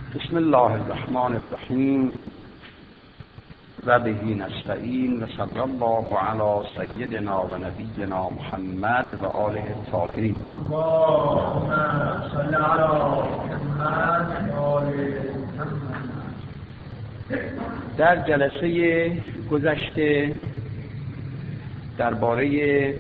بسم الله الرحمن الرحیم و به نستعین و صلی الله علی سیدنا و نبینا محمد و آله الطاهرین. اللهم صل علی محمد و آل محمد. در جلسه گذشته درباره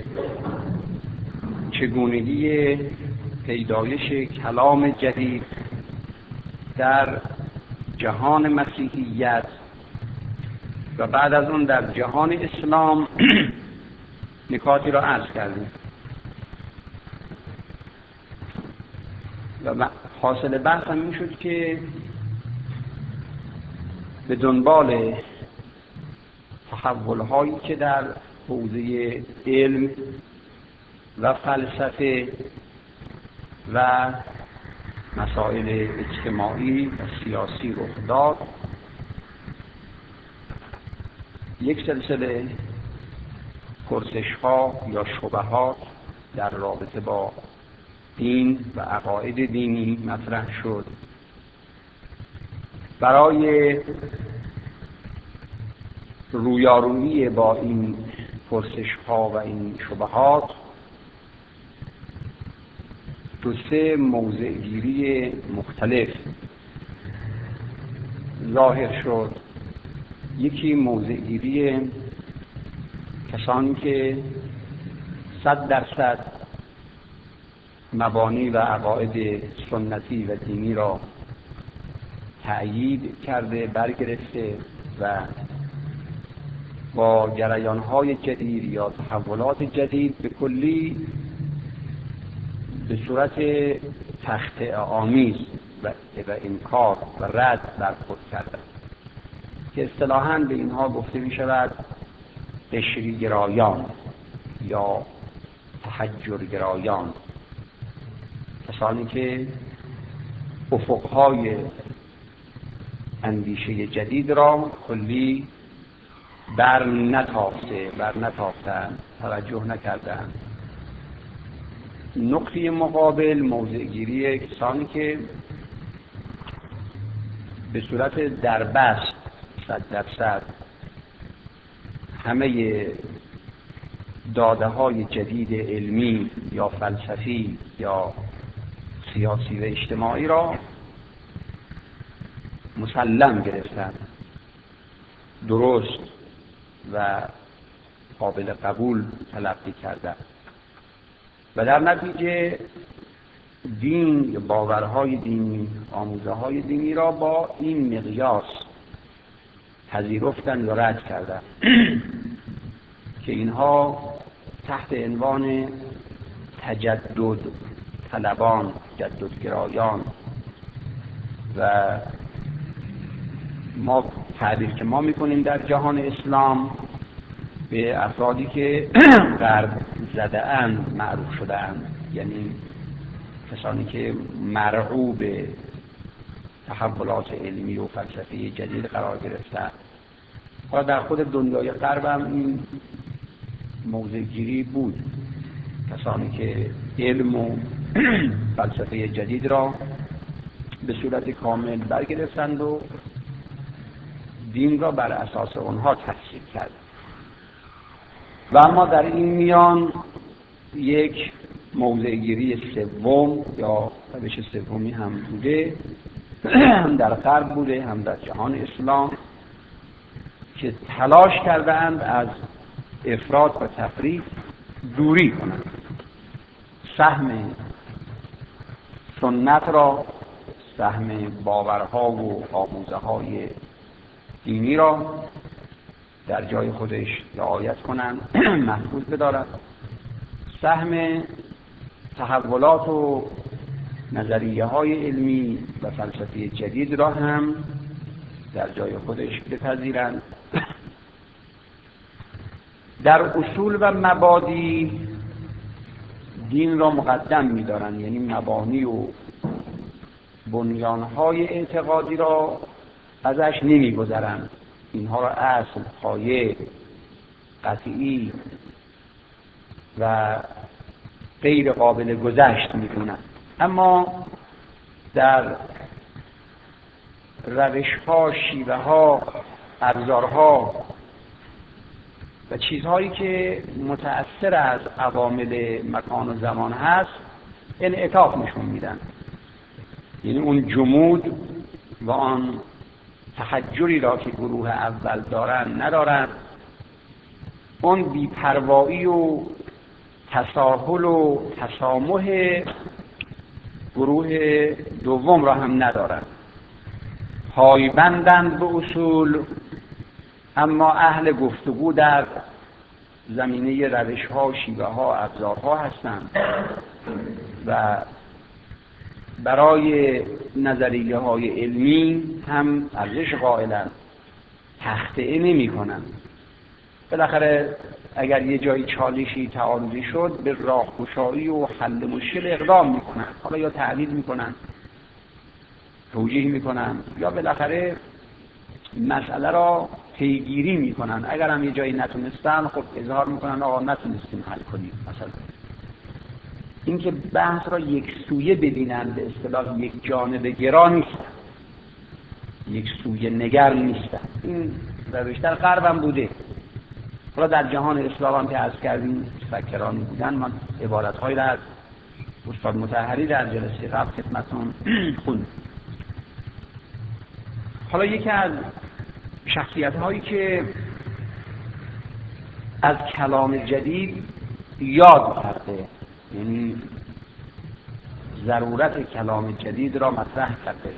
چگونگی پیدایش کلام جدید در جهان مسیحیت و بعد از اون در جهان اسلام نکاتی را عرض کردیم و حاصل بحث هم این شد که به دنبال تحول‌هایی که در حوزه علم و فلسفه و مسائل اجتماعی و سیاسی رخ داد، یک سلسله پرسش‌ها یا شبهات در رابطه با دین و عقاید دینی مطرح شد. برای رویارویی با این پرسش‌ها و این شبهات دو سه موضع گیری مختلف ظاهر شد. یکی موضع گیری کسانی که 100% مبانی و عقاید سنتی و دینی را تأیید کرده، برگرفته و با جریان‌های جدید یا تحولات جدید به کلی به صورت تخطئه آمیز و انکار و رد برخورد کرده که اصطلاحاً به اینها گفته می شود قشری‌گرایان یا تحجرگرایان، کسانی که افقهای اندیشه جدید را کلی بر نتافتند، توجه نکردند. نقطه مقابل موضع‌گیری کسانی که به صورت دربست 100% همه داده‌های جدید علمی یا فلسفی یا سیاسی و اجتماعی را مسلم گرفتند، درست و قابل قبول تلقی کردند و در نتیجه دین، باورهای دینی، آموزه‌های دینی را با این مقیاس پذیرفتند و رد کردند که اینها تحت عنوان تجدد طلبان، تجددگرایان و ما تعبیر که ما میکنیم در جهان اسلام به افرادی که غرب زده اند معروف شده اند، یعنی کسانی که مرعوب تحولات علمی و فلسفی جدید قرار گرفتند. و در خود دنیای غرب هم این موضع گیری بود، کسانی که علم و فلسفه جدید را به صورت کامل برگرفتند و دین را بر اساس آنها تفسیر کردند. و اما در این میان یک موضع‌گیری سوم یا روش سومی هم بوده، هم در غرب بوده هم در جهان اسلام، که تلاش کردند از افراط و تفریط دوری کنند، سهم سنت را، سهم باورها و آموزه‌های دینی را در جای خودش رعایت کنند، محفوظ بدارند، سهم تحولات و نظریه‌های علمی و فلسفی جدید را هم در جای خودش بپذیرند. در اصول و مبادی دین را مقدم می‌دارند، یعنی مبانی و بنیان‌های اعتقادی را ازش نمی‌گذرند، اینها را اصل، پایه، قطعی و غیر قابل گذشت می‌دونند. اما در روش‌ها، شیوه‌ها، ابزارها و چیزهایی که متأثر از عوامل مکان و زمان هست انعطاف نشون میدن. یعنی اون جمود و آن تحجری را که گروه اول دارن ندارن، اون بی‌پروایی و تساهل و تسامح گروه دوم را هم ندارن. پایبندند به اصول، اما اهل گفتگو در زمینه روش‌ها، شیوه‌ها، ابزارها هستند و برای نظریه‌های علمی هم ارزش قائلند، تخطئه نمی‌کنند. بالاخره اگر یه جایی چالشی تعارضی شد به راهگشایی و حل مشکل اقدام می‌کنند. حالا یا تعلیل می‌کنند، توجیه می‌کنند، یا بالاخره مسئله را پیگیری می‌کنند. اگر هم یه جایی نتونستن خب اظهار می‌کنند آقا نتونستیم حل کنیم. مثلا اینکه بحث را یک سویه ببینند، به اصطلاح یک جانبه گرا نیست، یک سویه نگر نیست. این روش در غرب هم بوده. حالا در جهان اسلام هم که عرض کردیم فکرانی بودن. من عبارت‌هایی را از استاد مطهری در جلسه قبل خدمتتون خوندم. حالا یکی از شخصیت‌هایی که از کلام جدید یاد کرده، یعنی ضرورت کلام جدید را مطرح کرده،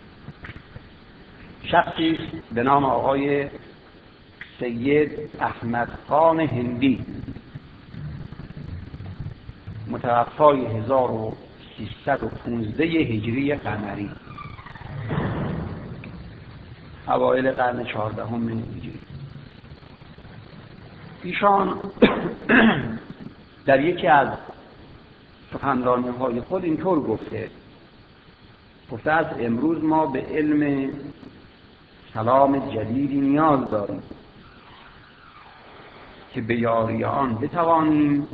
شخصی به نام آقای سید احمد خان هندی، متوفای 1315 هجری قمری، اوایل قرن 14 هجری. ایشان در یکی از سخنرانی‌های خود اینطور گفته است امروز ما به علم کلام جدیدی نیاز داریم که به یاری آن بتوانیم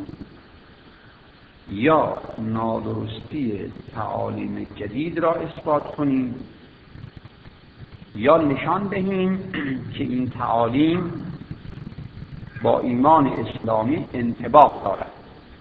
یا نادرستی تعالیم جدید را اثبات کنیم یا نشان دهیم که این تعالیم با ایمان اسلامی انطباق دارد.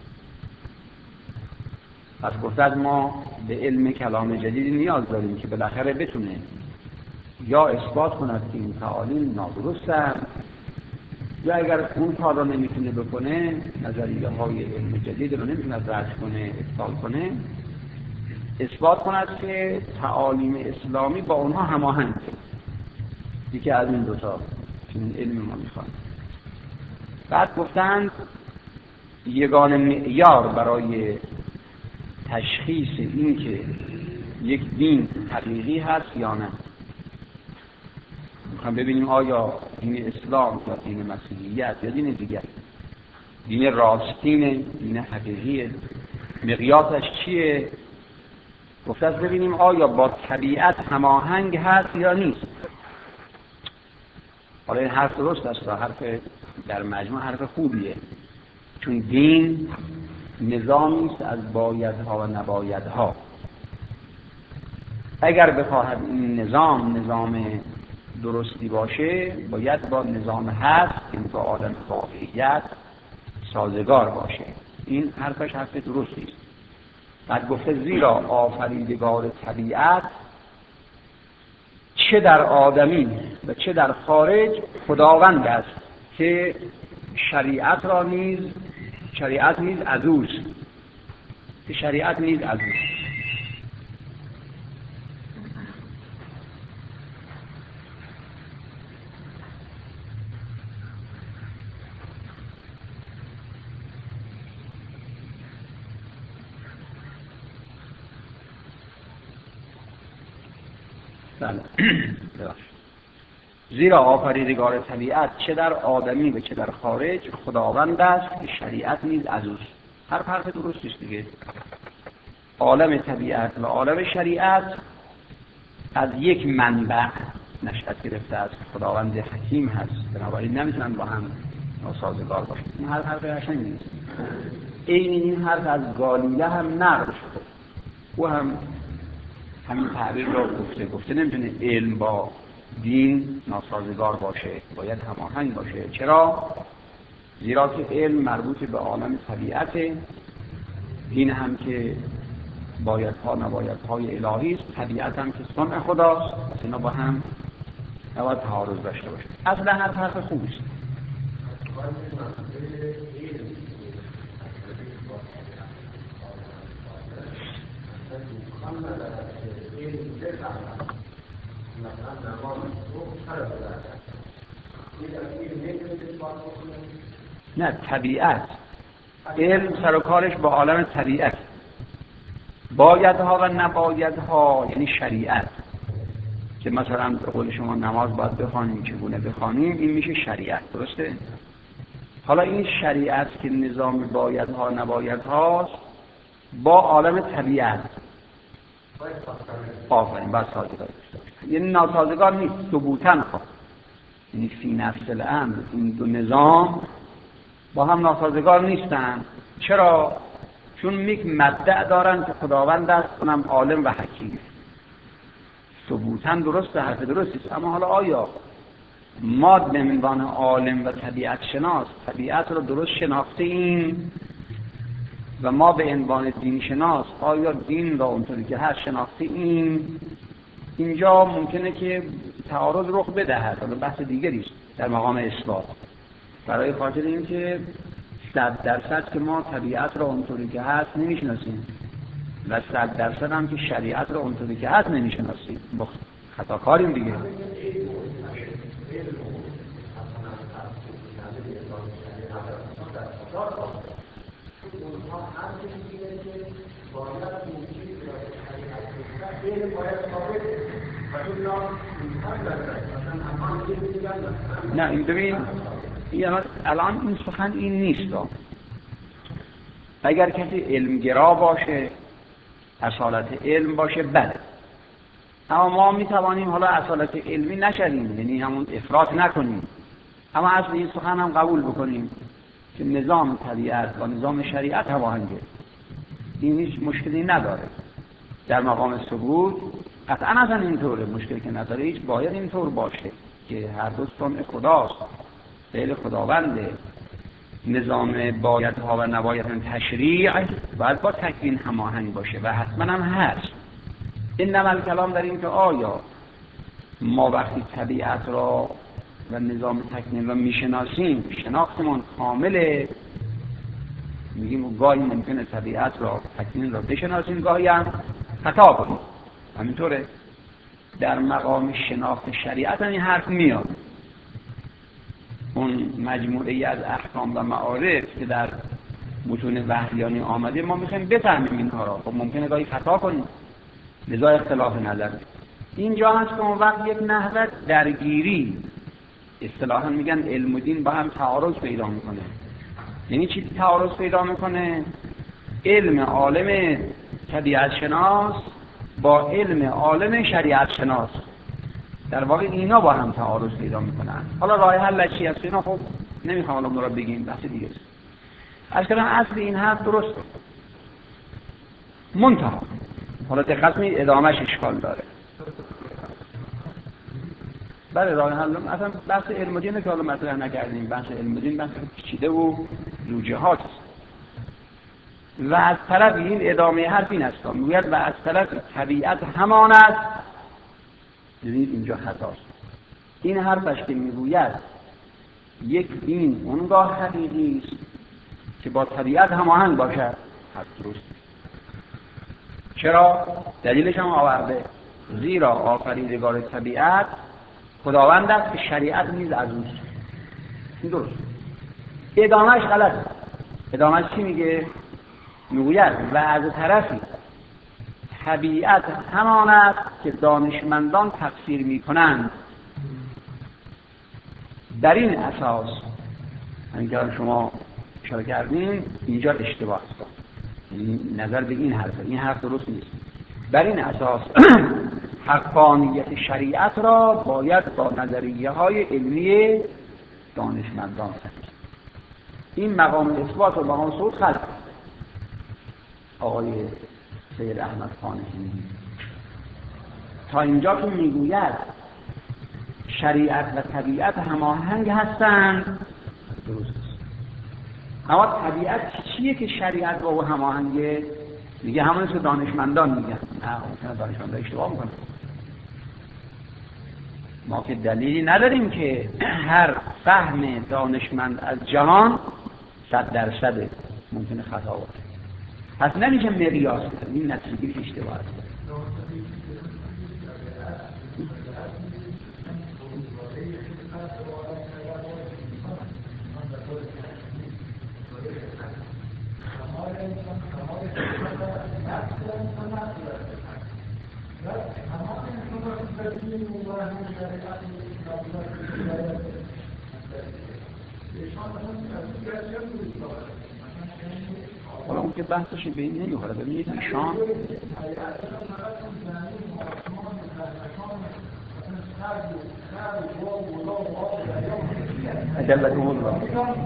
پس گفتند ما به علم کلام جدید نیاز داریم که بالاخره بتونه یا اثبات کند که این تعالیم نادرستند، یا اگر اون کار را نمیتونه بکنه، نظریه های علم جدید رو نمیتونه رد کنه، ابطال کنه، اثبات کند که تعالیم اسلامی با اونها هماهنگ. یکی از این دوتا این علم ما میخواد. بعد گفتند یگانه معیار برای تشخیص این که یک دین حقیقی هست یا نه، میخوام ببینیم آیا دین اسلام یا دین مسیحیت یا دین دیگر دین راستینه، دین حقیقیه، مقیاسش چیه؟ گفته است ببینیم آیا با طبیعت هماهنگ هست یا نیست. حالا این حرف درست است و حرف در مجموع حرف خوبیه، چون دین نظامی است از بایدها و نبایدها. اگر بخواهد این نظام درستی باشه باید با نظام هست، این با عالم واقعیت سازگار باشه. این حرفش حرف درستی است. بعد گفته زیرا آفریدگار طبیعت چه در آدمی و چه در خارج خداوند است که شریعت نیز از اوست، که شریعت نیز از اوست. زیرا آفریدگار طبیعت چه در آدمی و چه در خارج خداوند است که شریعت نیز از اوست. حرف درست است دیگه. عالم طبیعت و عالم شریعت از یک منبع نشأت گرفته است که خداوند حکیم هست، بنابراین نمیتونن با هم ناسازگار باشن. این حرف قشنگی نیست. این حرف از گالیله هم نقل شده. او هم همین تعبیر رو گفته نمیتونه علم با دین ناسازگار باشه، باید هماهنگ باشه. چرا؟ زیرا که علم مربوط به عالم طبیعته، دین هم که بایدها نبایدهای الهی است، طبیعت هم که صنع خداست، اینا با هم نباید تعارض داشته باشه. اصلا هر حرف خوبی است. نه، طبیعت، علم سر و کارش با عالم طبیعت، بایدها و نبایدها یعنی شریعت، که مثلا به قول شما نماز باید بخوانیم، چگونه بخوانیم، این میشه شریعت، درسته؟ حالا این شریعت که نظام بایدها نبایدهاست با عالم طبیعت آفرین باید سازگار داشته باشه، یعنی ناسازگار نیست، ثبوتاً خواهد، یعنی فی نفس الامر این دو نظام با هم ناسازگار نیستن. چرا؟ چون یک مبدأ دارن که خداوند است، اونم عالم و حکیم. ثبوتاً درسته، حرف درستی، اما حالا آیا ما به عنوان عالم و طبیعت شناس طبیعت رو درست شناخته ایم و ما به عنوان دین شناس آیا دین را اونطوری که هست شناخته ایم؟ اینجا ممکنه که تعارض رخ بدهد، حالا بحث دیگری است در مقام اثبات، برای خاطر این که 100% که ما طبیعت را اونطوری که هست نمیشناسیم و 100% هم که شریعت را اونطوری که هست نمیشناسیم، خطاکاریم دیگه. نه این ببین، الان این سخن این نیست. اگر کسی علمگرا باشه، اصالت علم باشه، بله، اما ما میتوانیم حالا اصالت علمی نشدیم، یعنی همون افراط نکنیم، اما اصل این سخن هم قبول بکنیم که نظام طبیعت با نظام شریعت هماهنگه، این هیچ مشکلی نداره. در مقام ثبوت قطعا اینطوره، مشکلی که نداره، هیچ باید اینطور باشه که هر دو صنع خداست، فعل خداونده. نظام بایدها و نبایدها تشریع باید با تکوین هماهنگ باشه و حتما هم هست. این نمال کلام در این که آیا ما وقتی طبیعت را و نظام تکوین را میشناسیم، شناختمون کامله، میگیم گاهی ممکنه طبیعت را تکوین را بشناسیم، گاهی هم خطا کنیم، همینطوره. در مقام شناخت شریعت هم این حرف میاد. اون مجموعه ای از احکام و معارف که در متون وحیانی آمده ما میخوایم بفهمیم اینها را، خب ممکنه گاهی خطا کنیم، لذا اختلاف نظر. اینجا هست که اون وقت یک نحوه درگیری، اصطلاحاً میگن علم و دین با هم تعارض پیدا میکنه. یعنی چی تعارض پیدا میکنه؟ علم عالم طبیعت شناس با علم عالم شریعت شناس، در واقع اینا با هم تعارض پیدا میکنن. حالا راه حل چی است؟ اینا خب نمیخوام الان رو بگیم، بحث دیگه است. اصلا اصل این حرف درسته، منتها حالا دقت کنید ادامهش اشکال داره. بله راه حل اصلا بحث علم و دینه که حالا مطرح نکردیم، بحث علم و دین بحث پیچیده و زوجهات است. و از طرف این ادامه حرف این است، میگوید و از طرف طبیعت همان است. ببینید اینجا خطاست. این حرفش که میگوید یک دین اونگاه حقیقی است که با طبیعت هماهنگ باشد، حرف درست. چرا؟ دلیلش هم آورده، زیرا آفریدگار طبیعت خداوند است که شریعت نیز از اوست. این درست. ادامهش غلطه. ادامهش چی میگه؟ میگوید و از طرفی طبیعت همان است که دانشمندان تفسیر میکنند. در این اساس اگر شما اشاره کردین اینجا اشتباه است، نظر به این حرف درست نیست. بر این اساس حقانیت شریعت را باید با نظریه های علمی دانشمندان تفسیر. این مقام اثبات و مقام ثبوت خلق آقای سید احمد خانشینی. تا اینجا که میگوید شریعت و طبیعت هماهنگ هستند درست است. اما طبیعت چیه که شریعت با او هماهنگه؟ میگه همون که دانشمندان میگن. نه دانشمندان اشتباه میکنن. ما که دلیلی نداریم که هر فهم دانشمند از جهان 100% ممکنه خطا باشه. پس نمیشه مقیاس کرد. این نتیجه اشتباه است. حالا اون که بحثش به این نمیخوره. ببینید ایشان ادلتهم الله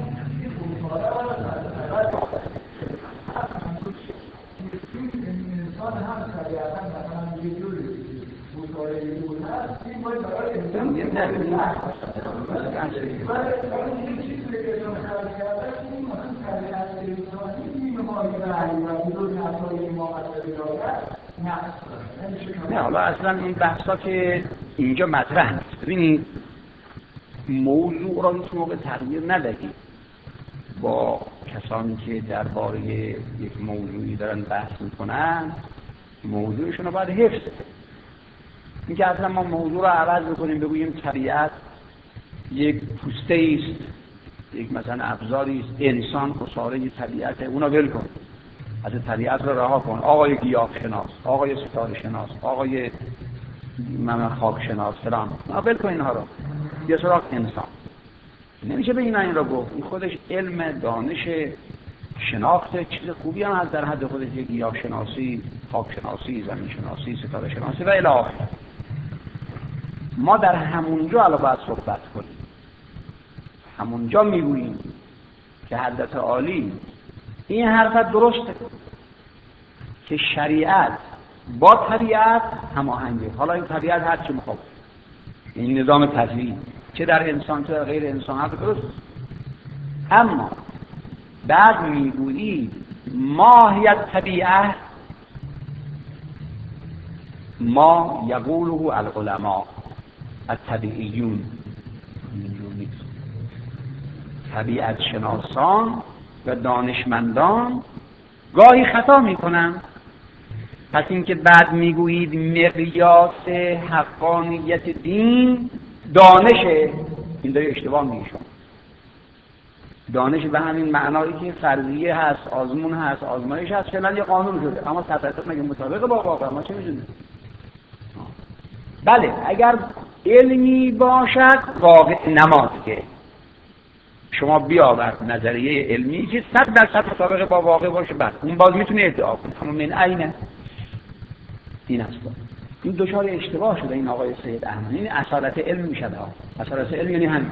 نه حالا اصلا این بحثا که اینجا مطرح نیست. ببینید موضوع را هیچ موقع تغییر ندهید. با کسانی که درباره یک موضوعی دارن بحث میکنن موضوعشون رو باید حفظ کنید. اینکه اصلا ما موضوع رو عوض بکنیم بگوییم طبیعت یک پوسته است، یک مثلا ابزاری است، انسان خساره طبیعت، اونا ول کن، از طبیعت رو رها کن، آقای گیاه شناس، آقای ستاره شناس، آقای خاک شناس فلان، ول کن اینها رو، بیا سراغ انسان. نمیشه به این را گفت. این خودش علم، دانش، شناخت چیز خوبی هم هست در حد خودش، یک گیاه شناسی، خاک شناسی، زمین شناسی، ستاره شناسی و الی آخر. ما در همونجا الان باید صحبت کنیم. همونجا میگوییم که حضرت عالی این حرف درسته که شریعت با طبیعت هماهنگه. حالا این طبیعت هر چی میخواد، این نظام طبیعی چه در انسان چه در غیر انسان حرف درست. اما بعد میگویی ماهیت طبیعت ما یقوله العلماء الطبیعیون، طبیعت شناسان و دانشمندان گاهی خطا میکنن. پس اینکه بعد میگویید مقیاس حقانیت دین دانشه، این داره اشتباه میگه. دانش به همین معنایی که فرضیه هست، آزمون هست، آزمایش هست، فعلا یه قانون شده، اما تطبیق مگه مطابق با واقع؟ ما چه میدونیم؟ بله اگر علمی باشد واقع نماده، شما بیاور نظریه علمی که 100% مطابق با واقع باشه، بعد اون باز میتونه ادعا کنه، اما من عینه این است. این دچار اشتباه شده این آقای سید احمدی. این اصالت علم میشه. اصالت علم یعنی همین.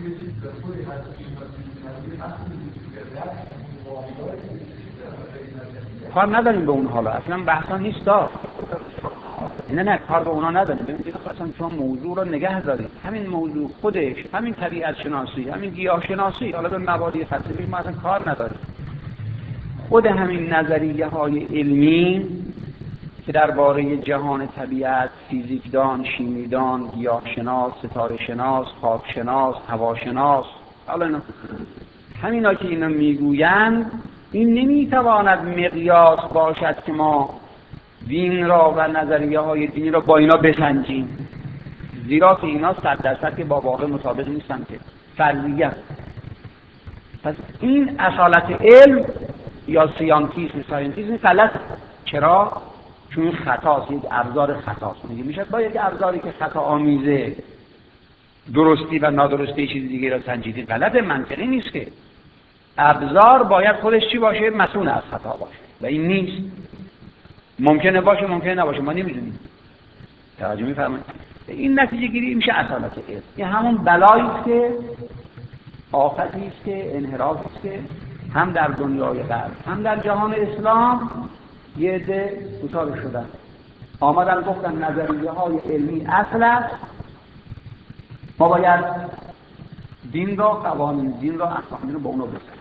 کار نداریم به اون، حالا اصلا بحثا نیست دا. نه کار به اونا نداریم. ببینید اصلا شما موضوع رو نگه دارید. همین موضوع خودش، همین طبیعت شناسی، همین گیاه شناسی، حالا به مبادی فلسفی ما اصلا کار نداریم. خود همین نظریه های علمی که درباره جهان طبیعت، فیزیکدان، شیمیدان، گیاهشناس، ستاره شناس، خاک شناس، هواشناس، حالا همینا که اینا میگویند، این نمیتواند مقیاس باشد که ما دین را و نظریه های دین را با اینا بسنجیم، زیرا که اینا 100% که با واقع مطابق نیستن، که فرضیه. پس این اصالت علم یا ساینتیسم غلط. چرا؟ چون خطاست، یک ابزار خطاست. میشه با یک ابزاری که خطا آمیزه درستی و نادرستی چیز دیگه را سنجیدی غلط، منطقی نیست. که ابزار باید خودش چی باشه؟ مسئول از خطا باشه و این نیست. ممکنه باشه ممکنه نباشه، ما نمیدونیم. توجه میفرمایید؟ این نتیجه گیری میشه اصالت علم. این همون بلایی است که آفتی است که انحرافی است که هم در دنیای غرب هم در جهان اسلام یه عده دوچار شدن. آمدن گفتن نظریه های علمی اصل است، ما باید دین را، قوانین دین را، احکام دین را با اونا بسازیم.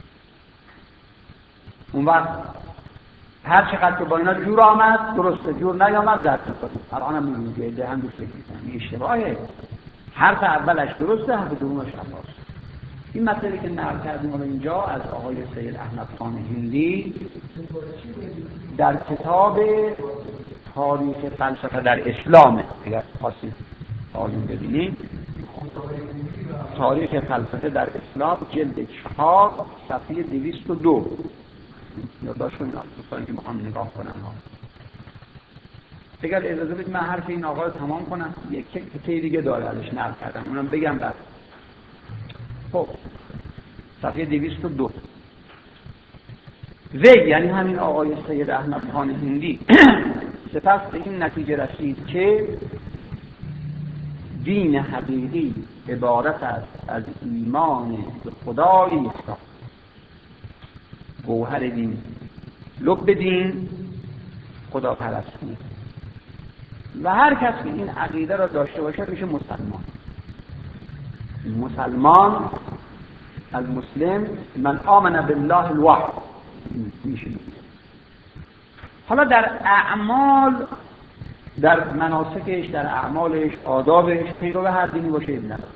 اون وقت هر چقدر که با اینا جور آمد درسته، جور نیامد رد می‌کنیم. الان هم می‌بینید ده هم دوست می‌کنن این اشتباهه. حرف اولش درسته، حرف دومش خطاست. این مطلبی که نقل کردیم حالا اینجا از آقای سید احمد خان هندی در کتاب تاریخ فلسفه در اسلام، اگر خواستید آیون ببینید، تاریخ فلسفه در اسلام جلد 4 صفحه 202 یادداشت کنید دوستانی که میخوام نگاه کنن ها. اگر اجازه بدید من حرف این آقا رو تمام کنم، یک کتاب دیگه داره ازش نقل کردم اونم بگم بعد. خب صفحه 202 وی یعنی همین آقای سید احمد خان هندی سپس به این نتیجه رسید که دین حقیقی عبارت است از ایمان به خدای یکتا، گوهر دین، لب دین، خداپرستی، و هر کس که این عقیده را داشته باشه میشه مسلمان. مسلمان المسلم من آمن بالله الواحد میشه. حالا در اعمال، در مناسکش، در اعمالش، آدابش پیرو هر دینی باشه ابن نداره.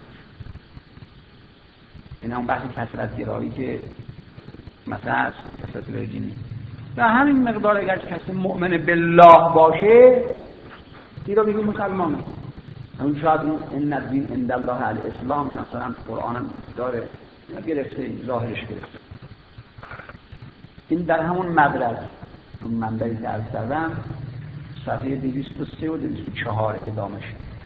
این هم بحث کثرت گرایی که مثلا کثرت گرایی دینی و همین مقدار اگر کسی مؤمن بالله باشه پیرو میگه مسلمانه. همین شاید این الدین عند الله الاسلام مثلا قرآن هم داره گرفته، ظاهرش گرفته. این در همون مدرک اون منبعی که عرض کردم صفحه 203 و 204 ادامش.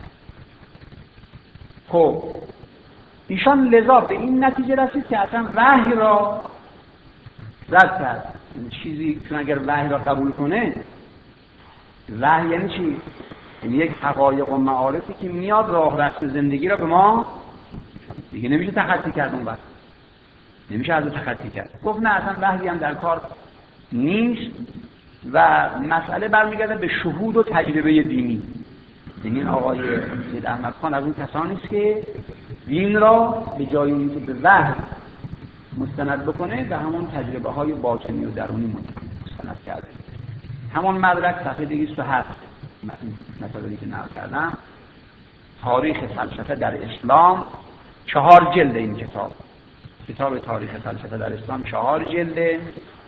خب ایشان لذا به این نتیجه رسید که اصلا وحی را رد کرد. این چیزی چون اگر وحی را قبول کنه، وحی یعنی چی؟ یعنی یک حقایق و معارفی که میاد راه رسم زندگی را به ما دیگه نمیشه تخطی کرد. اون وقت نمیشه از تخطی کرد. گفت نه اصلا وحی هم در کار نیست و مسئله برمیگرده به شهود و تجربه دینی. این آقای سید احمد خان از اون کسانی است که دین را به جای اینکه به وحی مستند بکنه به همون تجربه های باطنی و درونی مستند کرده. همون مدرک صفحه 207 مطالبی که نقل کردم، تاریخ فلسفه در اسلام، 4 جلد این کتاب تاریخ فلسفه در اسلام 4 جلده.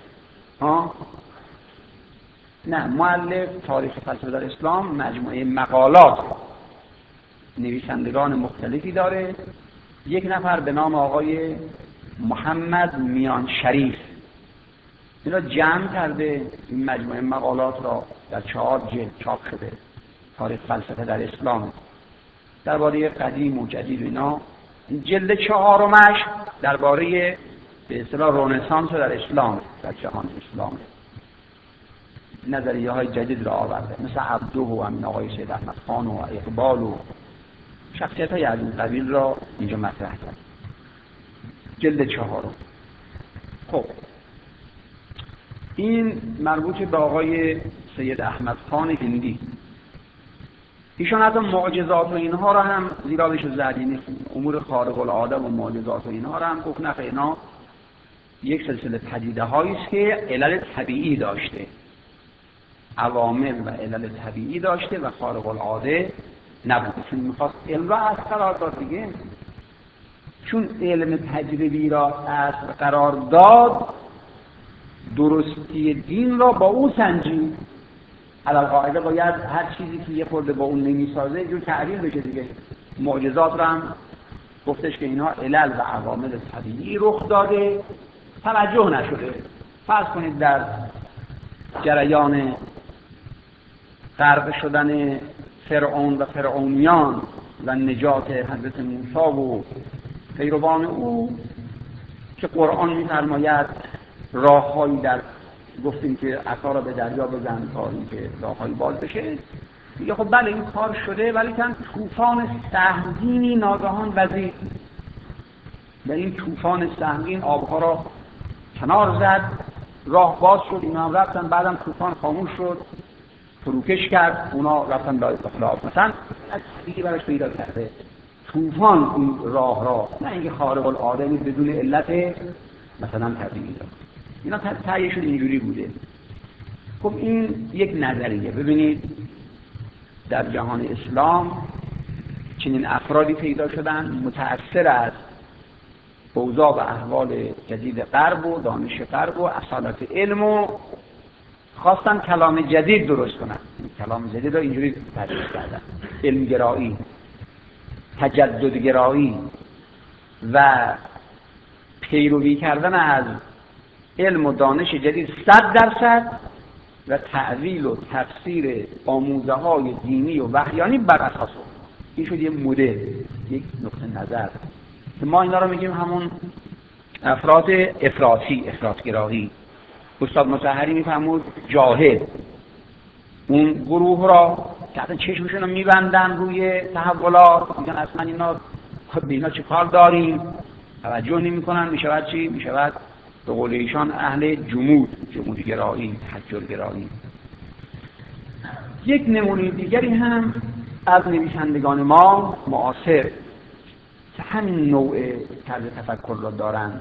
نه، مؤلف تاریخ فلسفه در اسلام مجموعه مقالات نویسندگان مختلفی داره. یک نفر به نام آقای محمد میان شریف اینا جمع کرده، این مجموعه مقالات را در 4 جلد چاپ شده. تاریخ فلسفه در اسلام درباره قدیم و جدید اینا. جلد 4 درباره به اصطلاح رنسانس در اسلام، در جهان اسلام نظریه های جدید را آورده، مثل عبده و همین آقای سید احمد خان و اقبال و شخصیت های از این قبیل را اینجا مطرح کرد. جلد 4. خب این مربوط به آقای سید احمد خان هندی. ایشان حتی معجزات و اینها را هم زیرا بهش زد، یعنی امور خارق العاده و معجزات و اینها را هم گفت نه، اینا یک سلسله پدیده هایی است که علل طبیعی داشته، عوامل و علل طبیعی داشته و خارق العاده نبوده. چون میخواست علم را اصل قرار داد دیگه، چون علم تجربی را اصل قرار داد درستی دین را با او سنجید. علاقه باید هر چیزی که یه خورده با اون نمیسازه یه جور تعبیر بشه دیگه. معجزات را هم گفتش که اینها علل و عوامل طبیعی رخ داده، توجه نشده. فرض کنید در جریان غرق شدن فرعون و فرعونیان و نجات حضرت موسی و پیروان او که قرآن می‌فرماید راه‌هایی در گفتیم که عصا را به دریا بزن تا اینکه راه‌هایی باز بشه دیگه. خب بله این کار شده، ولی چند طوفان سهمگینی ناگهان وزید و این طوفان سهمگین آبها را کنار زد، راه باز شد، اینا هم رفتن، بعدم طوفان خاموش شد فروکش کرد، اونا رفتن لای اخلاق. مثلا از دیگه براش پیدا کرده طوفان این راه را، نه اینکه خارق العاده بدون علت مثلا طبیعی داره. اینا تهیه‌شون اینجوری بوده. خب این یک نظریه. ببینید در جهان اسلام چنین افرادی پیدا شدن متأثر از اوضاع و احوال جدید غرب و دانش غرب و اصالت علم و خواستن کلام جدید درست کنن. کلام جدید رو اینجوری تعریف کردن: علمگرایی، تجددگرایی و پیروی کردن از علم و دانش جدید 100% و تعویل و تفسیر آموزه های دینی و وحیانی بر اساس این شد یه مدل، یک نقطه نظر که ما اینا رو میگیم همون افراد افراطگرایی. استاد مطهری میفرمود جاهل اون گروه را که اصلا چشمشون رو میبندن روی تحولات، میگن اصلا اینا چه کار داریم، توجه نمی‌کنن، میشود چی؟ میشود به قول ایشان اهل جمودگرایی، تحجرگرایی. یک نمونه دیگری هم از نویسندگان ما معاصر که همین نوع طرز تفکر را دارند.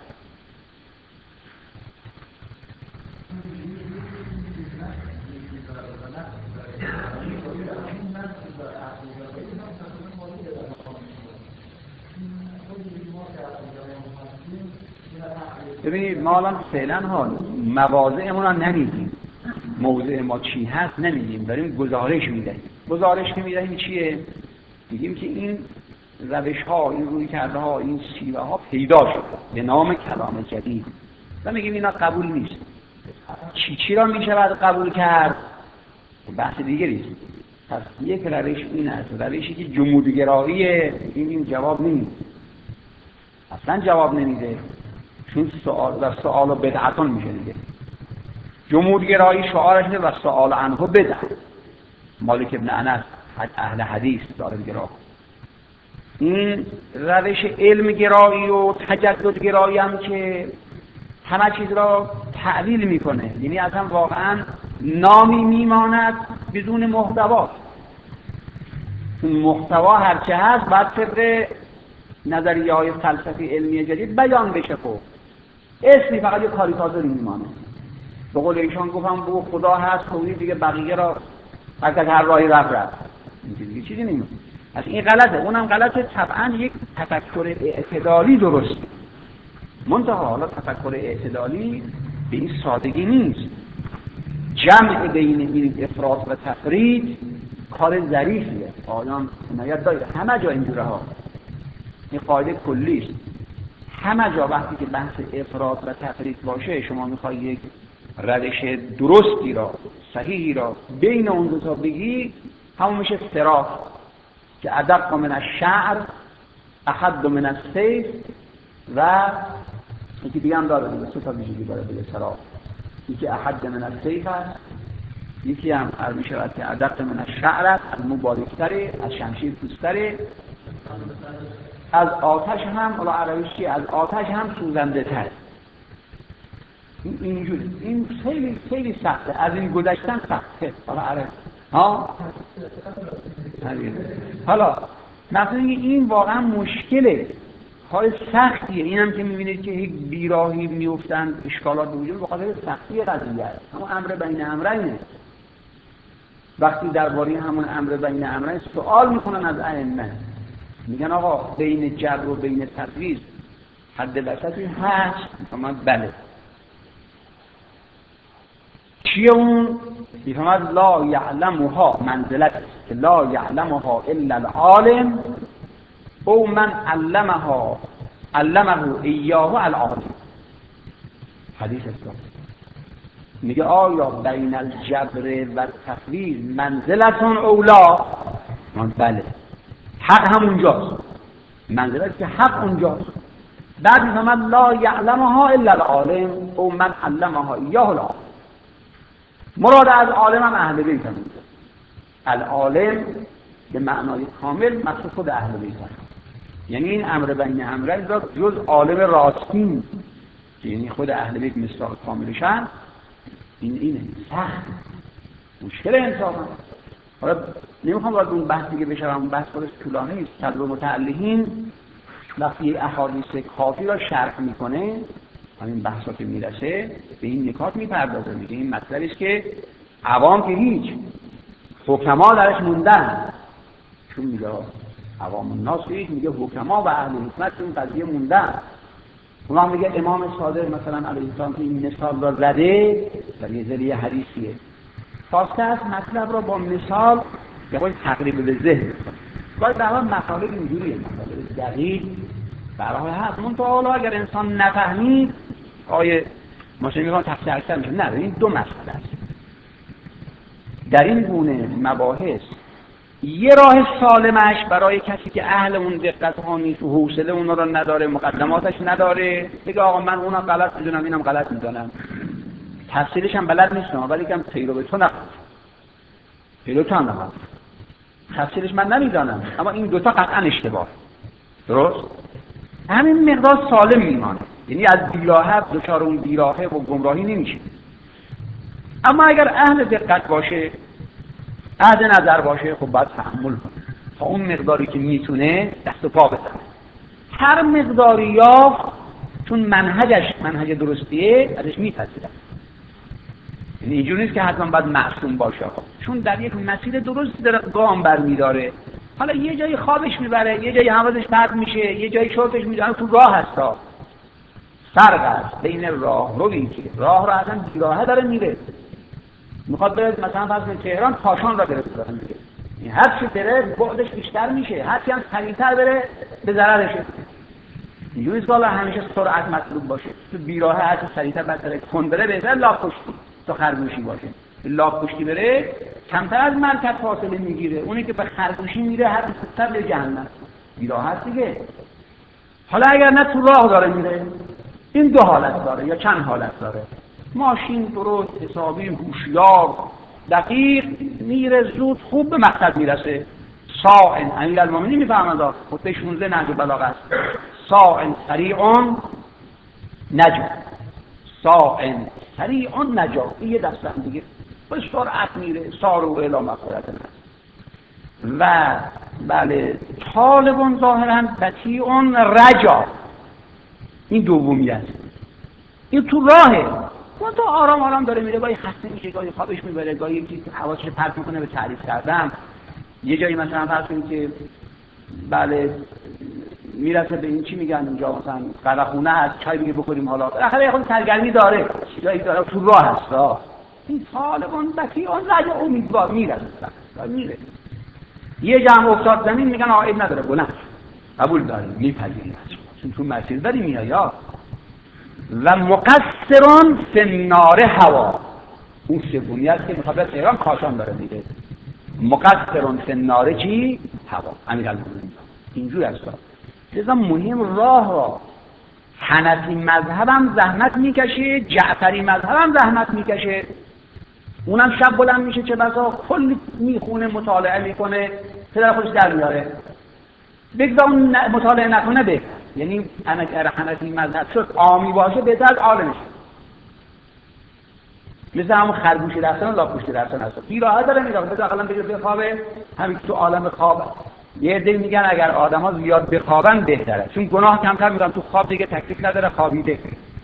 ببینید ما الان فعلا مواضعمون رو نمیدیم، موضع ما چی هست نمیدیم، داریم گزارش میدهیم. گزارش که میدهیم چیه؟ میگیم که این روش ها، این رویکرده ها، این شیوه ها پیدا شد به نام کلام جدید و میگیم اینا قبول نیست. چی را میشود قبول کرد؟ بحث دیگری است. پس یک روش این است، روشی که جمودگراییه، این جواب نمیده، اصلا جواب نمیده، چون سؤال و بدعتون میشه دیگه. جمودگرایی شعارش و سؤال عنه بدعت. مالک ابن انس اهل حدیث دارالگرا. این روش علم گرایی و تجدد گرایی هم که همه چیز را تعویل میکنه، یعنی اصلا واقعا نامی میماند بدون محتوا. اون محتوا هرچه هست باید طبق نظریه های فلسفی علمی جدید بیان بشه. خب اسمی فقط یه کاریکاتوری میمانه. به قول ایشان گفتم بو خدا هست توحید دیگه، بقیه را هر راهی رفت دیگه چیزی نمیمونه. از این غلطه، اونم غلطه. طبعا یک تفکر اعتدالی درست، منتها حالا تفکر اعتدالی به این سادگی نیست. جمع بین این افراط و تفرید کار ظریفیه. آیان عنایت داره همه جا اینجوره ها. این قاعده کلی است. همه جا وقتی که بحث افراط و تفرید باشه، شما میخوای یک روش درستی را، صحیحی را بین اون دو تا بگی، همون میشه صراط که ادق من الشعر احد من السیف و یکی دیگه هم داره دیگه، 3 تا ویژگی داره دیگه صراط. یکی احد من السیف است، یکی هم عرض میشود که ادق من الشعر است، از مو باریک‌تره، از شمشیر پوست‌تره، از آتش هم، حالا عربیش چیه، از آتش هم سوزنده تر. اینجوری این خیلی خیلی سخته، از این گذشتن سخته. حالا عربی حالا مثلا این واقعا مشکله، حال سختیه. این هم که میبینید که یک بیراهی میفتن، اشکالات وجود به خاطر سختی قضیه است. اما امر بین امرینه. وقتی درباره همون امر بین امرین سوال میکنن از ائمه، میگن آقا بین جبر و بین تفویض حد وسطی هست؟ میفهمد بله. چیه اون؟ میفهمد لا یعلمها منزلت است، لا یعلمها الا العالم او من علمه ایاه العالم. حدیث است. میگه آیا بین الجبر و تفویض منزلتون اولا؟ من بله، حق همونجاست، منزلت که حق اونجاست. بعد میفهمد لا یعلمها الا العالم او من علمها ایاه العالم. مراد از عالم هم اهل بیت هم. العالم به معنای کامل مقصود خود اهل بیت هم. یعنی این امر بین امرین را جز عالم راستین، یعنی خود اهل بیت مصداق کاملشن، اینه سخت. مشکل انصاف هم. حالا نمیخوام وارد اون بحث دیگه بشم، اون بحث خودش طولانی است. طلب متعلقین وقتی احادیث کافی را شرح میکنه، همین بحثا که میرسه به این نکات میپردازه، میگه این مطلبی است که عوام که هیچ، حکما درش موندن. چون میگه عوام الناس که هیچ، میگه حکما و اهل حکمت این قضیه موندن. اونا میگه امام صادق مثلا علیه السلام که این مثال را زده در یه ذریعه حدیثیه، خواسته از مطلب را با مثال یا باید تقریب به ذهن کنه. باید در حال مطالب اینجوریه، مطالب دقیق برای هست. منطقه حالا اگر انسان نفهمید آیه ماشین میگن تفسیر اکثر میشه. نه، این دو مسئله است. در این گونه مباحث یه راه سالمش برای کسی که اهل اون دقت ها نیست و حوصله اونا رو نداره، مقدماتش نداره، بگه آقا من اونم غلط میدونم اینم غلط میدونم، تفسیرش هم بلد نیستم، ولی کم پیرو به تو نخواد، پیرو تو هم نخواد، تفسیرش من نمیدانم، اما این دوتا قطعا اشتباه. درست؟ همین مقدار سالم میمانه، یعنی از بیراهه دچار اون بیراهه و گمراهی نمیشه. اما اگر اهل دقت باشه، اهل نظر باشه، خب باید تحمل کنه تا اون مقداری که میتونه دست و پا بزنه. هر مقداری یافت چون منهج درستیه ازش میپذیره. یعنی اینجوری نیست که حتما باید معصوم باشه، چون در یک مسیر درستی داره گام برمیداره. حالا یه جایی خوابش میبره، یه جایی حواسش پرت میشه، یه جایی شوکش میزنه، تو راه هستا. فرق است بین راه روی که راه را اصلا بیراهه داره میره، میخواد بره مثلا فرض کنید تهران، کاشان را بره داره میره. این هر چی بره بعدش بیشتر میشه، هر چی هم سریعتر بره به ضررشه. اینجوری است که همیشه سرعت مطلوب باشه. تو بیراهه هر چی سریعتر بهتره، کند بره بهتره، لاف پشتی تا خرگوشی باشه. لاف پشتی بره کمتر از مرکز فاصله میگیره، اونی که به خرگوشی میره هر زودتر به جهنم. بیراهه است دیگه. حالا اگر نه تو راه داره میره، این دو حالت داره یا چند حالت داره. ماشین درست حسابی هوشیار دقیق میره، زود خوب به مقصد میرسه. ساعن امیرالمومنین میفهمند، خطبه 16 نهج البلاغه است. ساعن سریعون نجو، ساعن سریعون نجو، این یه دستم دیگه به سرعت میره. سارو الی مغفرة و بله طالبون ظاهرا بطیعون رجا، این دومی است. این تو راهه، اون تو آرام آرام داره میره، گاهی خسته میشه، گاهی خوابش میبره، گاهی یکی حواسش پرت میکنه به تعریف کردن. یه جایی مثلا فرض کنید که بله میرسه به این چی میگن اونجا، مثلا قهوه‌خونه هست، چای دیگه بخوریم، حالا بالاخره یه خود سرگرمی داره، جایی داره تو راه هست. این طالبون بطیعون رجا، امیدوار میرسه، میره. یه جمع افتاد زمین میگن عائد نداره، بلند قبول داریم، میپذیریم، چون تو مسیر داری میای. و مقصران فی النار هوا، اون سومی است که مطابق ایران کاشان داره میگه. مقصران فی النار چی؟ هوا. امیرالمومنین اینجوری است. لذا مهم راه را حنفی مذهبم زحمت میکشه، جعفری مذهبم زحمت میکشه، اونم شب بلند میشه، چه بسا کلی میخونه، مطالعه میکنه، پدر خودش در میاره. بگذار اون مطالعه نکنه به، یعنی اگر حنفی مذهب شد عامی باشه بهتر از عالمش. مثل همون خرگوشی رفتن و لاپوشتی رفتن هست. بیراهه داره میره، مثلا بگه بخوابه، همین تو عالم خواب. یه عده میگن اگر آدما زیاد بخوابن بهتره، چون گناه کمتر میکنن، تو خواب دیگه تکلیف نداره، خوابیده.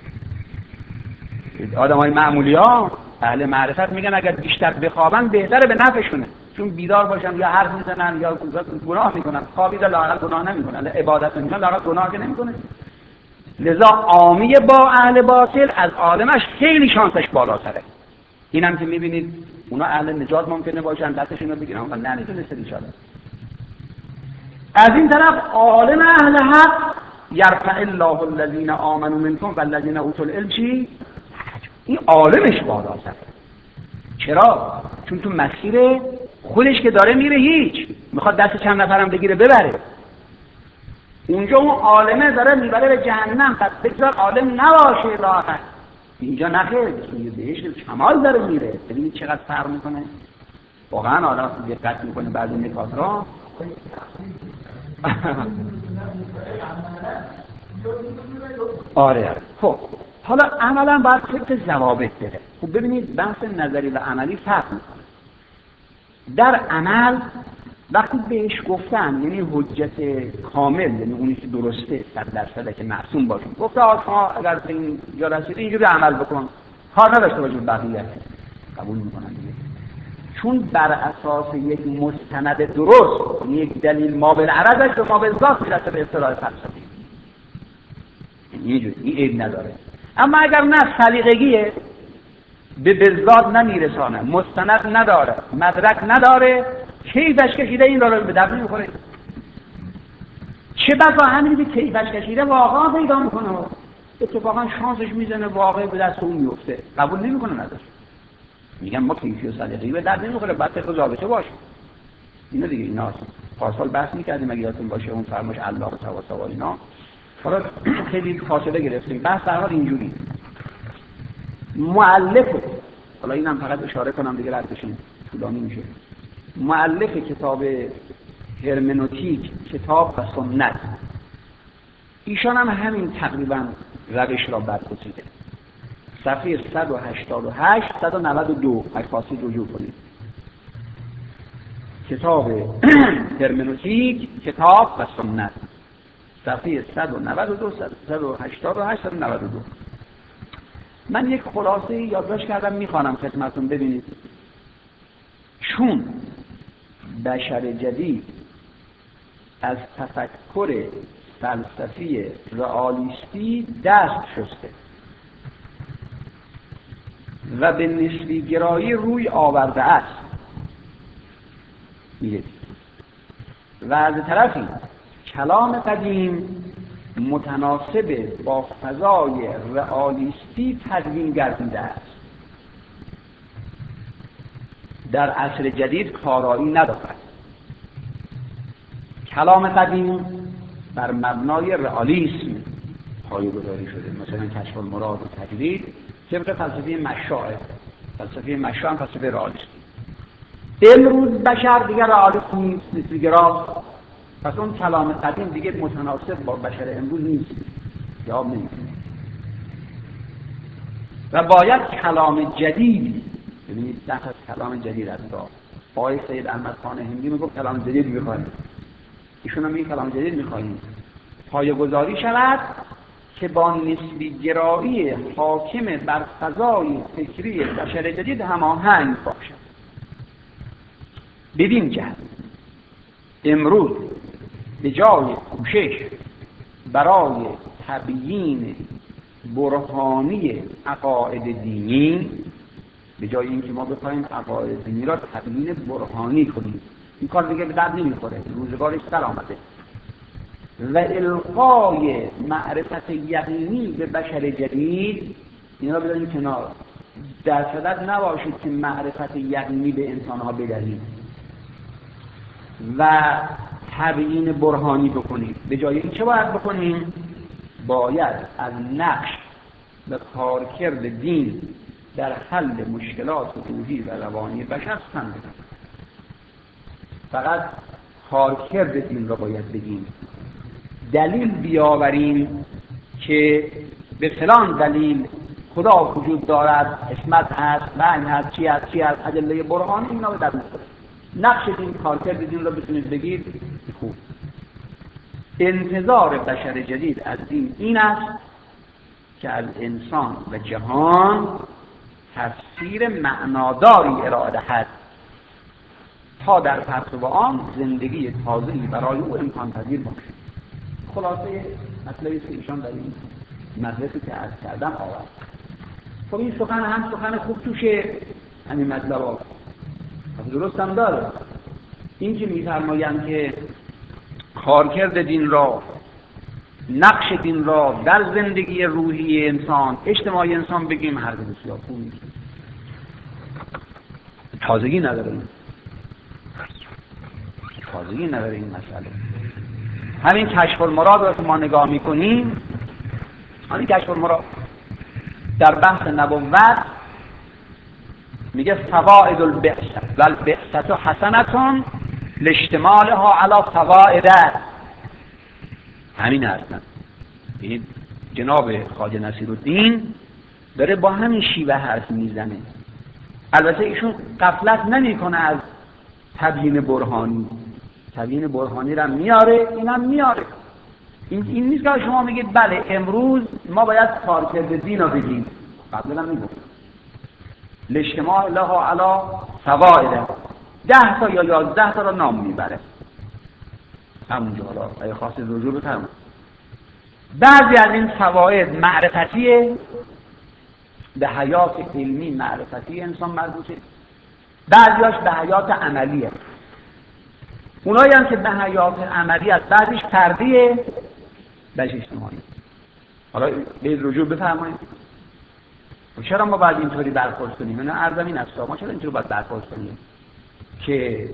آدمای معمولی ها اهل معرفت میگن اگر بیشتر بخوابن بهتره، به نفعشونه، چون بیدار باشن یا حرف میزنن یا گناه میکنن. خوابیده لااقل گناه نمیکنن، عبادت میکنن لااقل گناه نمیکنه. لذا عامی با اهل باطل از عالمش خیلی شانسش بالاتره. اینم که میبینید اونا اهل نجات ممکنه باشن، دستشون رو بگیرن و نمیتونست بیچاره. از این طرف عالم اهل حق یرفع الله الذین آمنوا منکم والذین اوتوا العلم چی؟ این عالمش بالاتره. چرا؟ چون تو مسیر خودش که داره میره، هیچ میخواد دست چند نفرم بگیره ببره. اونجا اون عالمه داره میبره به جهنم، پس بگذار عالم نباشه لااقل. اینجا نخیر، توی بهشت کمال داره میره. ببینید چقدر فرق میکنه. واقعا آدم دقت میکنه بعد این نکات را. آره. خب حالا عملا باید طبق ضوابط بره. خب ببینید بحث نظری و عملی فرق میکنه. در عمل وقتی بهش گفتن، یعنی حجت کامل، یعنی اونی که درسته 100% که معصوم باشه، گفته شما اگر به اینجا رسید اینجوری عمل بکن، کار نداشته باشه بقیه، قبول میکنن دیگه. چون بر اساس یک مستند درست، یک دلیل ما بالعرضش و ما بالذات میرسه به اصطلاح فلسفی، این عیب نداره. اما اگر نه سلیقگیه، به بالذات نمیرسانه، مستند نداره، مدرک نداره، کیفش کشیده این را به درد نمیخوره. چه بسا همینی که کیفش کشیده واقعا پیدا میکنه، اتفاقا شانسش میزنه واقعا به دست اون میفته، قبول نمیکنه نداره. میگن ما کیفی و سلیقه‌ای به درد نمیخوره، بعد طبق ضابطه باشه. اینا دیگه اینا پارسال بحث میکردیم اگه یادتون باشه، اون فرمایش الله و تواسا و اینا، حالا خیلی فاصله گرفتیم. بحث در حال اینجوری مؤلف، حالا اینم فقط اشاره کنم دیگه رد بشیم طولانی میشه، مؤلف کتاب هرمنوتیک، کتاب و سنت، ایشان هم همین تقریبا روش را برگزیده. صفحه 188 192 اگه خواستید رجوع کنید. کتاب هرمنوتیک، کتاب و سنت، صفحه 192 188 192. من یک خلاصه یادداشت کردم میخوانم خدمتتون ببینید. چون بشر جدید از تفکر فلسفی رئالیستی دست شسته و به نسبی گرایی روی آورده است، میگه، و از طرفی کلام قدیم متناسب با فضای رئالیستی تدوین گردیده است. در عصر جدید کارایی ندارد. کلام قدیم بر مبنای رئالیسم پایه‌گذاری شده، مثلا کشف المراد و تجرید طبق فلسفه مشاعر، فلسفه مشاع هم فلسفه رئالیسم. امروز بشر دیگر رئالیست نیست، نسبی‌گراست، پس اون کلام قدیم دیگه متناسب با بشر امروز نیست، جواب نمیده. و باید کلام جدید، ببینید ده از کلام جدید هست. آقای سید احمد خان هندی میگفت کلام جدید میخواهیم، ایشون هم این کلام جدید میخواهیم پایه‌گذاری شود که با نسبی گرایی حاکم بر فضای فکری بشر جدید هماهنگ باشد. بدین جهت امروز به جای کوشش برای تبیین برهانی عقاید دینی، به جای اینکه ما بخوایم عقاید دینی را تبیین برهانی کنیم، این کار دیگه به درد نمیخوره، روزگارش سر آمده، و القای معرفت یقینی به بشر جدید، اینا رو بذاریم کنار. در صدد نباشید که معرفت یقینی به انسانها بدهید و تبیین برهانی بکنید. به جای این چه باید بکنیم؟ باید از نقش و کارکرد دین در حل مشکلات روحی و روانی بشر سخن بگیم. فقط کارکرد دین را باید بگیم، دلیل بیاوریم که به فلان دلیل خدا وجود دارد، حکمت هست، معنی هست، چی هست، ادله برهانی، اینا رو در می‌کنیم. نقش دین، کارکرد دین را بتونید بگید، خوب. انتظار بشر جدید از دین این است که از انسان و جهان تفسیر معناداری ارائه دهد تا در پرتو آن زندگی تازه‌ای برای او امکان پذیر باشد. خلاصه مطلبی که ایشان در این مجلسی که عرض کردم آورد. خب این سخن هم سخن خوب توشه، همین مطلب ها درست هم داره. این که می‌فرمایند که کارکرد دین را، نقش دین را در زندگی روحی انسان، اجتماعی انسان بگیم، هر دو بسیار خوب نیست، تازگی نداره، تازگی نداره این مسئله. همین کشف المراد را که ما نگاه میکنیم، همین کشف المراد در بحث نبوت میگه فوائد البعثه و البعثه حسنه لاشتمالها علی فوائد، همین هستن. این جناب خواجه نصیرالدین داره با همین شیوه حرف میزنه. البته ایشون غفلت نمیکنه از تبیین برهانی را میاره، اینم میاره. این نیست که شما میگید بله امروز ما باید کارکرد دین رو بگیم. قبلا هم میگم الاجتماع لها علی فوائد 10 تا یا 11 تا رو نام میبره همونجا. حالا اگه خواستید رجوع بفرمایید. بعضی از این فواید معرفتیه، به حیات علمی معرفتی انسان مربوطه، بعضیاش به حیات عملیه. اونایی هم که به حیات عملی از بعضیش فردیه بعضیش اجتماعی. حالا به رجوع بفرمایید چرا ما باید اینطوری برخورد کنیم؟ نه عرضم این است ما چرا اینطوری باید برخورد کنیم که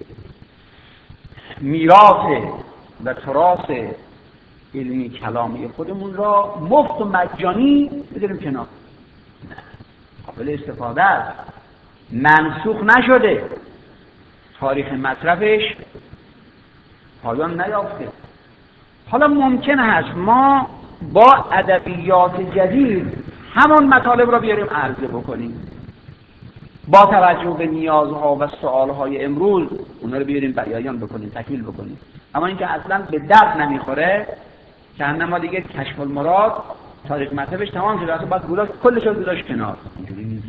میراث و تراث علمی کلامی خودمون را مفت و مجانی بذاریم کنار. قابل استفاده است، منسوخ نشده، تاریخ مصرفش پایان نیافته. حالا ممکن است ما با ادبیات جدید همان مطالب را بیاریم عرضه بکنیم، با توجه به نیازها و سوالهای امروز اونا رو بیاریم بیان بکنیم، تکمیل بکنیم. اما اینکه اصلا به درد نمیخوره که ما دیگه کشف المراد تاریخ مطلبش تمام شده، اصلا باید کلش رو گذاشت کنار. اینجوری نیست.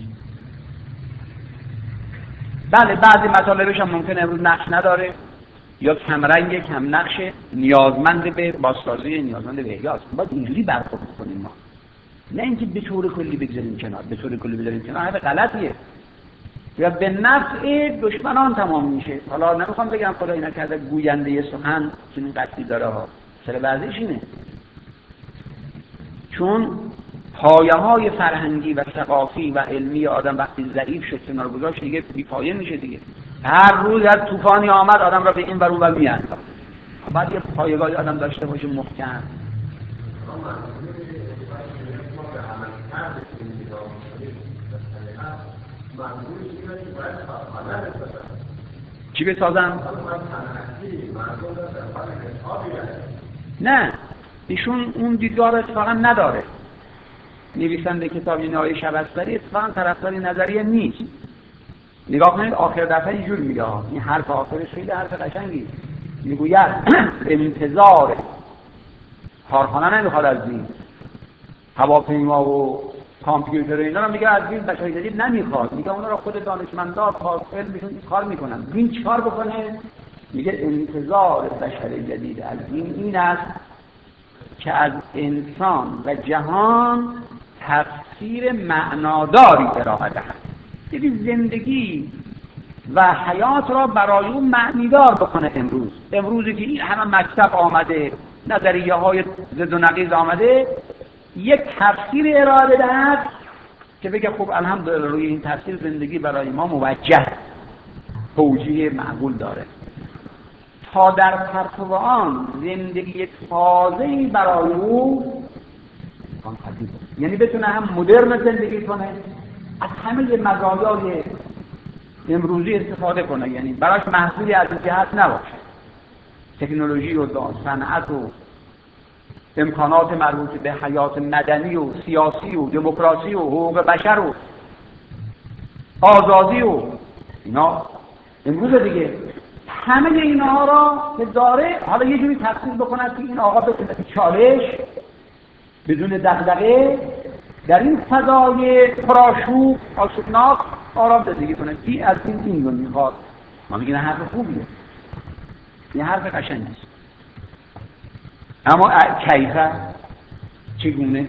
بله بعضی مطالبش هم ممکنه امروز نقش نداره یا کم رنگ، کم نقشه، نیازمند به بازسازی، نیازمند به احیاست. باید اینجوری برخورد کنیم ما، نه اینکه به طور کلی بگذاریم کنار. به طور کلی بذاریم کنار همه غلطیه یا به نفع دشمنان تمام میشه. حالا نمیخوام بگم خدایی نکرده گوینده سخن چنین قصدی داره ها، سر بعضیش اینه، چون پایه های فرهنگی و ثقافی و علمی آدم وقتی ضعیف شد کنار گذاشت دیگه بی‌پایه میشه دیگه. هر روز هر طوفانی آمد آدم را به این ور اون ور میانداخت. بعد یه پایه‌ای آدم داشته باشه محکم. چی بسازم؟ نه ایشون اون دیدگاه اتفاقا نداره. نویسنده کتاب آقای شبستری اتفاقا طرفدار نظریه نیست. نگاه کنید آخر دفعه اینجور میگه، این حرف آخرش خیلی حرف قشنگی میگوید انتظار کارخانه نمیخواد از دین، هواپیما و کامپیوتر و اینا رو میگه از دین بشر جدید نمیخواد، میگه اونا رو خود دانشمندا کارفعل میشون کار میکنن. دین چیکار بکنه؟ میگه انتظار بشر جدید از دین این است که از انسان و جهان تفسیر معناداری ارائه دهد. یعنی زندگی و حیات را برای اون معنیدار بکنه. امروزی که این همه مکتب آمده، نظریه های ضد و نقیض آمده، یک تفسیر ارائه بدهد که بگه خب الحمدلله روی این تفسیر زندگی برای ما موجه، توجیه معقول داره، تا در پرتو آن زندگی تازه‌ای برای او یعنی بتونه هم مدرن زندگی کنه، از همه مزایای امروزی استفاده کنه، یعنی براش محصولی از این جهت نباشه. تکنولوژی و صنعت و امکانات مربوط به حیات مدنی و سیاسی و دموکراسی و حقوق بشر و آزادی و اینا امروز دیگه همه اینها را که داره، حالا یه جوری تفسیر بکنه که این آقا بتونه چالش بدون دغدغه در این فضای پرآشوب آشوبناک آرام زندگی کنه. کی از این رو میخواد؟ ما میگیم حرف خوبیه، این حرف قشنگی است، اما کیفه چگونه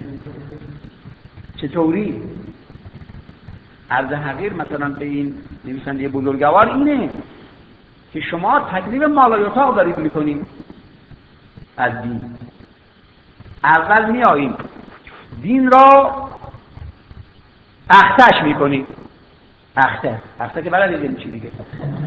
چطوری؟ عرض حقیر مثلا به این نویسنده بزرگوار اینه که شما تکلیف مالایوتا دارید میکنید از دین. اول میاییم دین را اختش میکنید. اخته که بلد دیگه چی دیگه،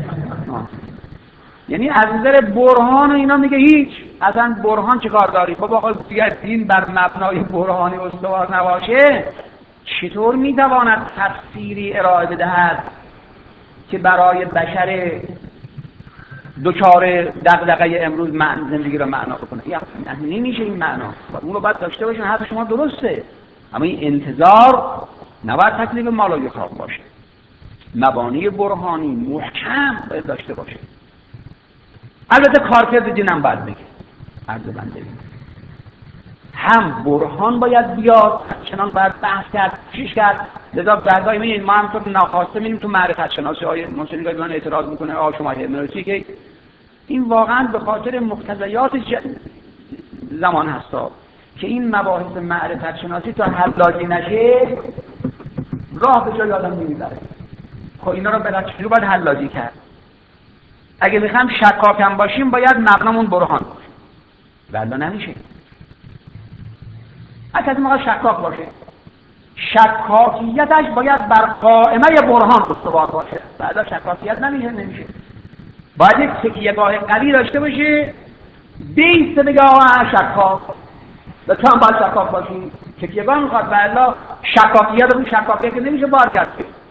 یعنی از نظر برهان و اینا میگه هیچ، اصلا برهان چه کار داری؟ خب آقا دیگر دین بر مبنای برهانی استوار نباشه چطور میتواند تفسیری ارائه بدهد که برای بشر دوچار دغدغه امروز زندگی را معنا بکنه؟ یعنی نمیشه این معنا، اون رو باید داشته باشین. حرف شما درسته، اما این انتظار نباید تکلیف مالایوتا باشه، مبانی برهانی محکم باید داشته باشه. البته کارکرد دینم باید بگه عرض بنده هم برهان باید بیاد، چنان باید بحث کرد، چیش کرد. لذا بعدای می‌بینید ما هم تو ناخواسته می‌بینیم تو معرفت شناسی های مسلمی که اعتراض میکنه شما هرمنوتیک که این واقعا به خاطر مقتضیات زمان هستا که این مباحث معرفت شناسی تا حلاجی نشه راه به جای آدم نمیبره. خب اینا رو برای چجوری باید حلاجی کرد؟ اگه میخوام شکاکم باشیم باید مبنامون برهان باشه، ولی نمیشه. اگه کسی میخواد شکاک باشه شکاکیتش باید بر قائمه برهان استوار باشه، بعدا شکاکیت نمیشه. باید یک تکیه‌گاه قوی داشته باشه بیسته بگه آقا شکاک و تو هم باید شکاک باشی. تکیه‌گاه میخواد بعدا شکاکیت رو شکاکیت که نمیشه بار کرد.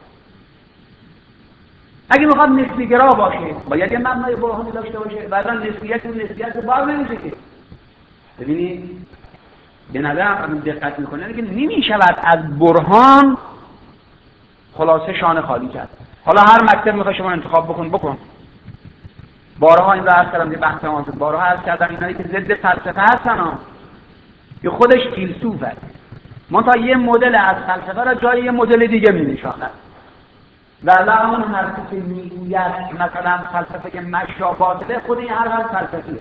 اگه میخواد نسبی‌گرا باشه باید یه مبنای برهانی داشته باشه، بعدا نسبیت بار نمیشه که. ببینید به نظرم دقت میکنه که نمیشود از برهان خلاصه شانه خالی کرد. حالا هر مکتب میخواد شما انتخاب بکن. بارها این رو عرض کردم، یه بحث آمد بارها عرض کردم اینایی که ضد فلسفه هستن که خودش فیلسوفه، منتها یه مدل از فلسفه را جای یه مدل دیگه می‌نشاند. والا همون حرفی که میگوید مثلا فلسفه که مشا باطله، خود این حرف فلسفیه.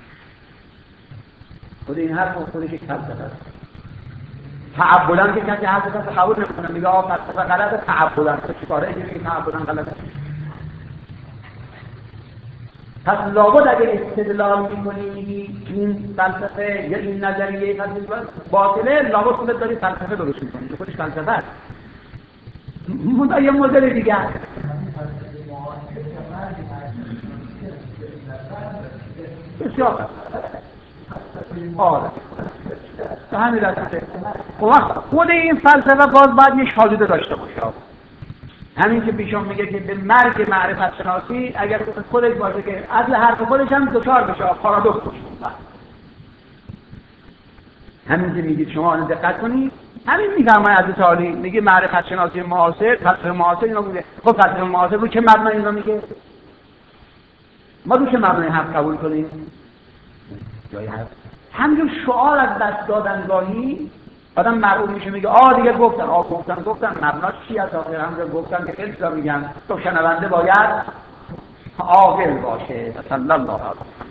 خود این حرف خودش یک فلسفه است. تعبداً که کسی حرف قبول نمی‌کنه، میگه آقا فلسفه غلطه، تعبداً چیکاره اینه که تعبداً غلطه. پس لابد اگر استدلال می‌کنی این فلسفه یا این نظریه باطله، لابد خودت داری فلسفه درست می‌کنی، خودش فلسفه است. یه مدل دیگه است. بسیار آره به همین رسته. خود این فلسفه باز باید یک حالوده داشته باشه. همین که پیشون میگه که به مرگ معرفت شناسی اگر خودش باشه که اصل حرف خودش هم دچار بشه پارادوکس باشه. همین که میگید شما دقت کنید، همین میگم من از تعالی میگه معرفت شناسی معاصر، فلسفه معاصر اینو میگه. خب فلسفه معاصر رو چه مبنایی اینو میگه؟ ما رو چه مبنایی حرف قبول کنیم؟ جای حرف همین شعار از دست دادنگاهی آدم مغرور میشه، میگه دیگه گفتن مبناش چی است؟ آخر هم گفتن که خیلی میگن تو شنونده باید عاقل باشه. صلی الله علیه